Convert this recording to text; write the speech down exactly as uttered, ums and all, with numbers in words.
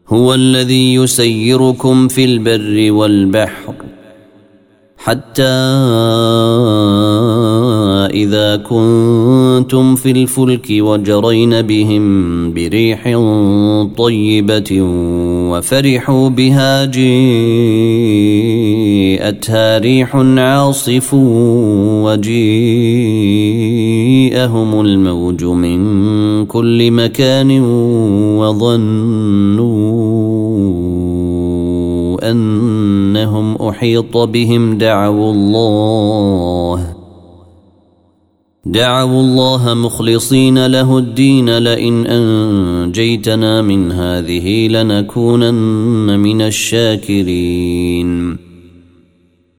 هو الذي يسيركم في البر والبحر حتى إذا كنتم في الفلك وجرين بهم بريح طيبة وفرحوا بها جيءتها ريح عاصف وجيءهم الموج من كل مكان وظنوا أنهم أحيط بهم دعوا الله دعوا الله مخلصين له الدين لئن أنجيتنا من هذه لنكونن من الشاكرين